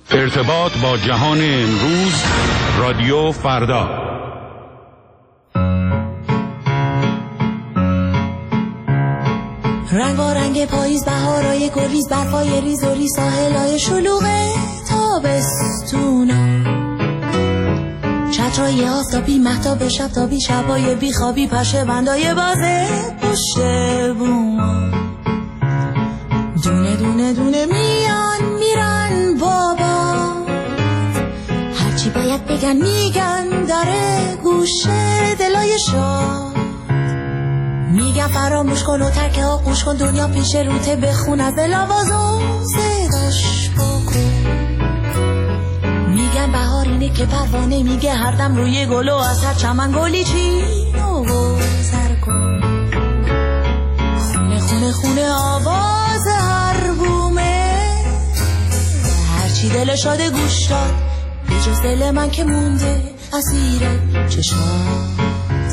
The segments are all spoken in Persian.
ارتباط با جهان امروز، رادیو فردا. رنگارنگ پاییز، بهارای گریز، برفای ریز و ریز، ساحلای شلوغ تابستونا، چترای آفتابی، مهتاب شبتابی، شبای بیخوابی، پشه بندای بازه پشت بوما، دونه دونه دونه میان میرن بابا، هرچی باید بگن میگن، داره گوشه دلای شاه، میگن فراموش کن و ترک آغوش کن، دنیا پیش روته، بخون از دل آوازو صداش بکن، میگن بهار اینه که پروانه میگه هر دم روی گل و از هر چمن گلی چین و گذر کن، خونه خونه خونه آواز هر بومه، هرچی دل شاده گوش داد، به جز دل من که مونده اسیر چشمات.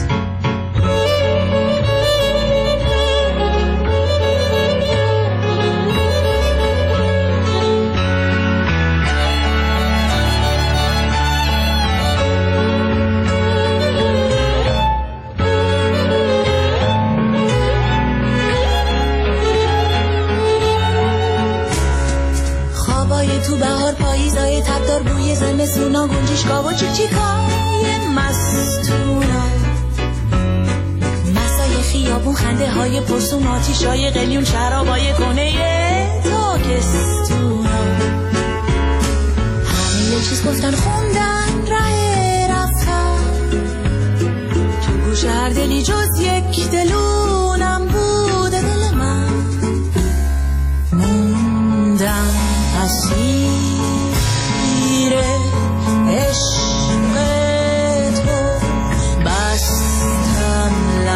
تو بهار پاییزای تبدار، بوی زمستونا، گنجشگاه و چیکای مستونا، مسای خیابون، خنده های پرسون، آتیشای قلیون، شرابای کنه تاکستونا، همه یه چیز گفتن خوندن ره رفتن، تو گوش هر دلی جز یک دلونم بوده دل من، موندم اسیر عشق تو، بستم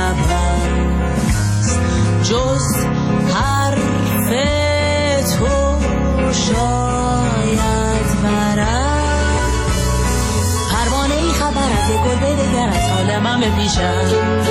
لبت جز حرف تو شاید برد، پروانه ای خبر از یک گل بدگر از حال من بپیشد،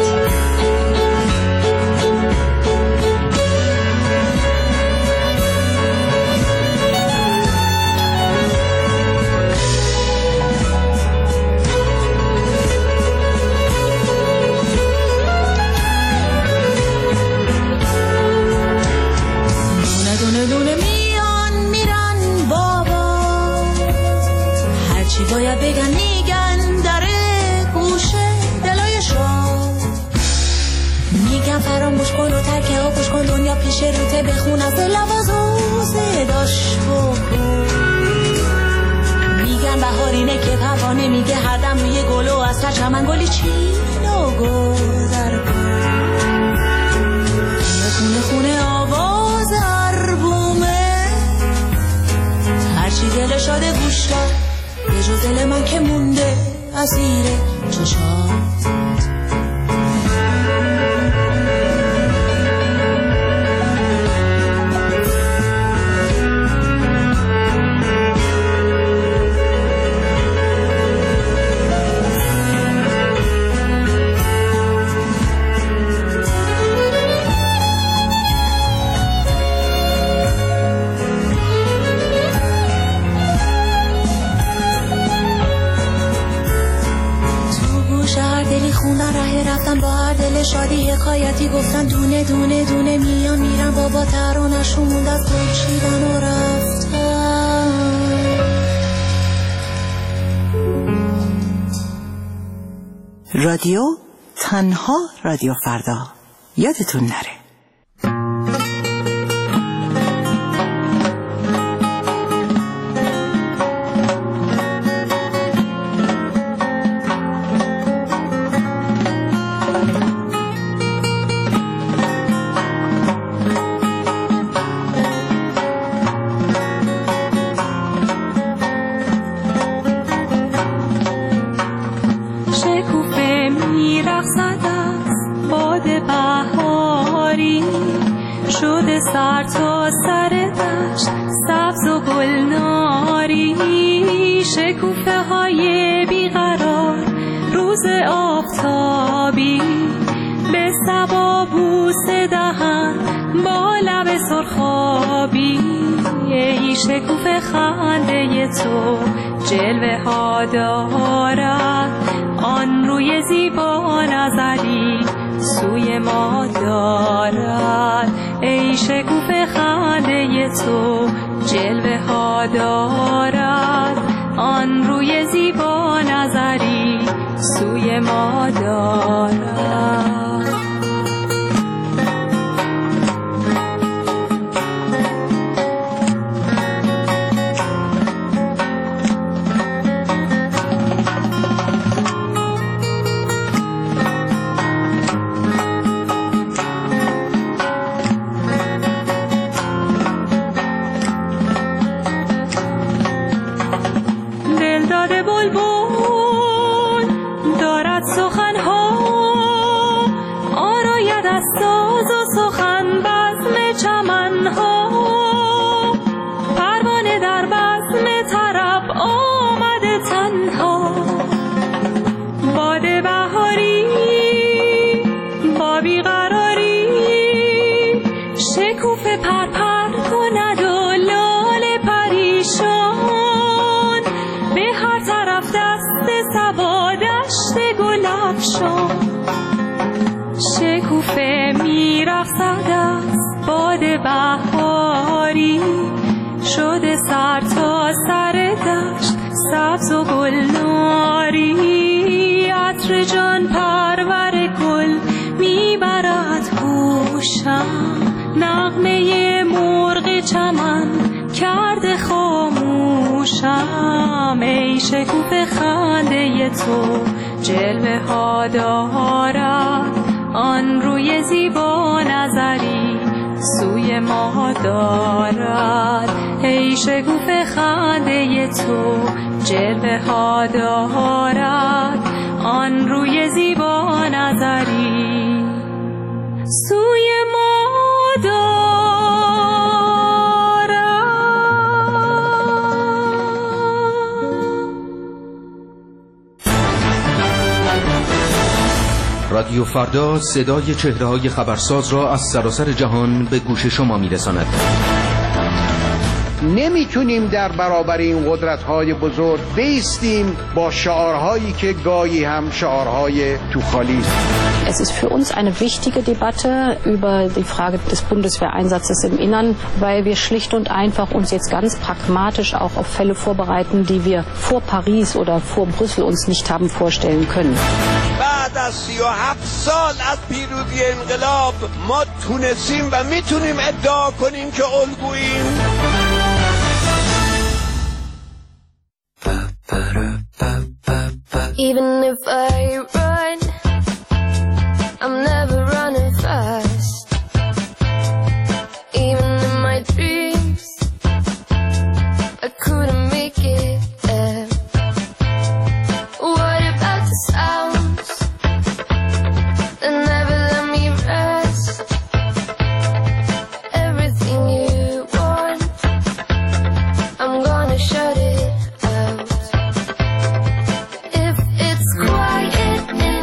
باید بگن میگن، داره گوشه دلای شما، میگن فراموش کن و ترک آغوش کن، دنیا پیش روته، بخون از دل آوازو صداش بکن، میگن بهار اینه که پروانه میگه هر دم روی گل و از هر چمن گلی چین و گذر کن، خونه خونه آواز هر بومه، هرچی دل شاده گوش داد، یه جو دل من که مونده اسیر چشات. خوندن ره رفتن با هر دل شادی حکایتی گفتن، دونه دونه دونه میان میرن بابا، ترانه‌شون موند از گل چیدن و رفتن. رادیو تنها رادیو فردا، یادتون نره. سر تا سر دشت سبز و گلناری، شکوفه های بیقرار روز آفتابی، به صبا بوسه دهن با لب سرخابی، ای شکوفه خنده تو جلوه ها دارد، آن روی زیبا نظری سوی ما دارد. ای شکوفه خنده تو جلوه ها دارد، آن روی زیبا نظری سوی ما دارد. شکوفه میرقصد از باد بهاری، شده سر تا سر دشت سبز و گلناری. عطر جان پرور گل میبرد هوشم، نغمه مرغ چمن کرده خاموشم. ای شکوفه خنده تو جلوه ها دارد، آن روی زیبا نظری سوی ما دارد. ای شکوفه خنده تو جلوه ها دارد، آن روی زیبا نظری سوی ما دارد. رادیو فردا صدای چهره‌های خبرساز را از سراسر جهان به گوش شما می‌رساند. نمیتونیم در برابر این قدرت‌های بزرگ بایستیم با شعارهایی که گاهی هم شعارهای توخالی است. Es ist für uns eine wichtige Debatte über die Frage des Bundeswehreinsatzes im Innern, weil wir schlicht und einfach uns jetzt ganz pragmatisch auch auf Fälle vorbereiten, die wir vor Paris oder vor Brüssel uns nicht haben vorstellen können. بعد از 37 سال از پیروزی انقلاب ما تونستیم و میتونیم ادعا کنیم که الگوییم. Even if I run, I'm never running fast. Even in my dreams, I couldn't make it there. What about the sounds that never let me rest? Everything you want, I'm gonna shut it out. If it's quiet in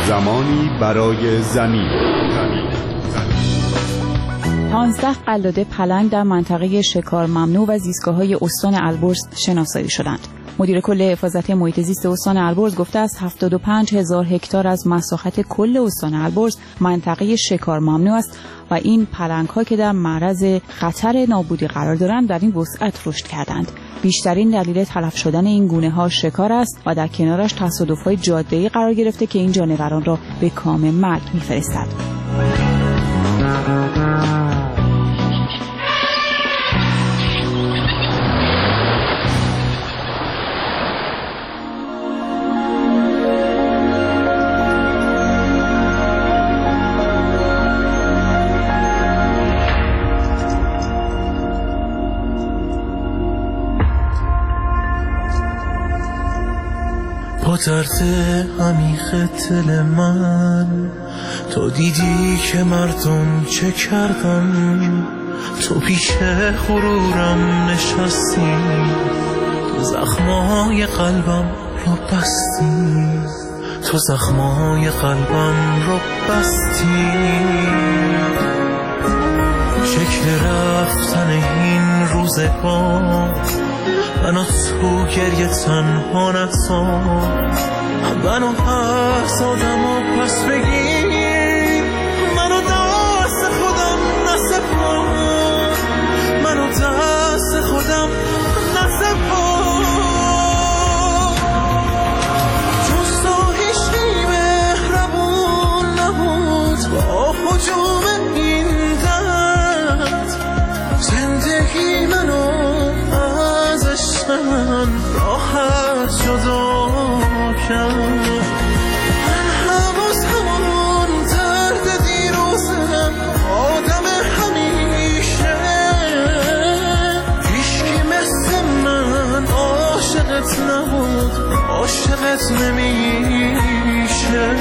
زمانی برای زمین. 15 قلاده پلنگ در منطقه شکار ممنوع و زیستگاه‌های استان البرز شناسایی شدند. مدیر کل حفاظت محیط زیست استان البرز گفته است 75,000 هکتار از مساحت کل استان البرز منطقه شکار ممنوع است و این پلنگ‌ها که در معرض خطر نابودی قرار دارند در این وسعت رشد کردند. بیشترین دلیل تلف شدن این گونه‌ها شکار است و در کنارش تصادف‌های جاده‌ای قرار گرفته که این جانوران را به کام مرگ می‌فرستد. با درد عمیق دل من تو دیدی که مردم چه کردن، تو پیش غرورم نشستی، تو زخمای قلبم رو بستی، تو زخمای قلبم رو بستی. شکل رفتن این روزگار منو تو گریه تنها نذار، منو پس آدم و پس بگیر، منو دست خودم نسپار، منو دست خودم نسپار. جز تو هیچی مهربون نبود با هجوم این درد، زندگی منو من راحت جدا کرد. من هنوز همون درد دیروزم، آدم همیشه، هیچکی مثل من عاشقت نبود، عاشقت نمیشه.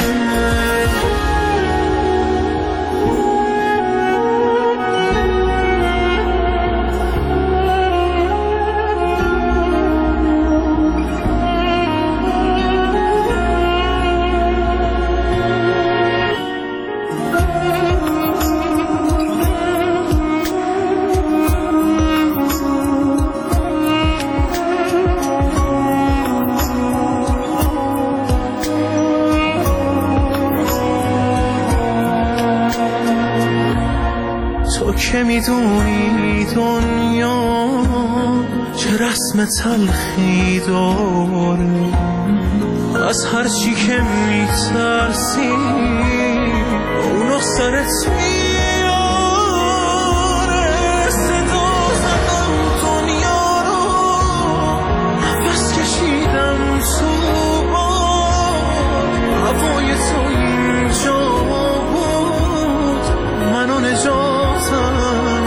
که میدونی دنیا چه رسم تلخی داره، از هر چی که میترسی اونو سرت میاره. صدا زدم دنیا رو، نفس کشیدم تو هوای تو اینجا بود، منو نجاتم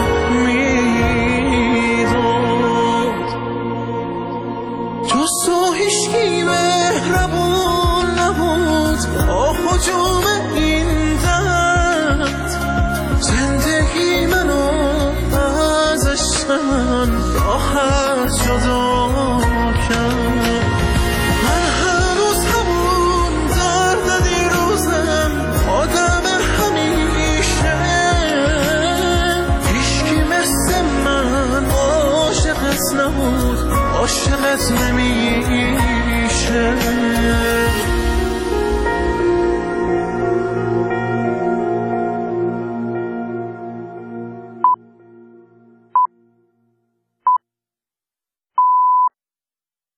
هجوم این درد، زندگی منو ازش من راحت جدا کرد. من هنوز همون درد دیروزم، آدم همیشه، هیچکی مثل من عاشقت نبود، عاشقت نمیشه.